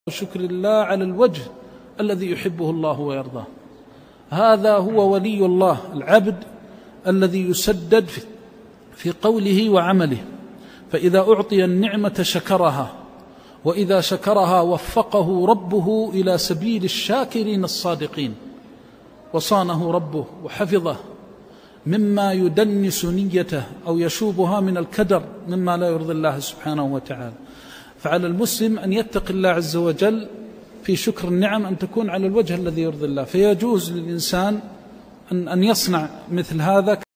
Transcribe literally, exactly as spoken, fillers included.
شكر الله على الوجه الذي يحبه الله ويرضاه. هذا هو ولي الله، العبد الذي يسدد في قوله وعمله، فإذا أعطي النعمة شكرها، وإذا شكرها وفقه ربه إلى سبيل الشاكرين الصادقين، وصانه ربه وحفظه مما يدنس نيته أو يشوبها من الكدر مما لا يرضي الله سبحانه وتعالى. فعلى المسلم أن يتقي الله عز وجل في شكر النعم، أن تكون على الوجه الذي يرضي الله، فيجوز للإنسان أن يصنع مثل هذا.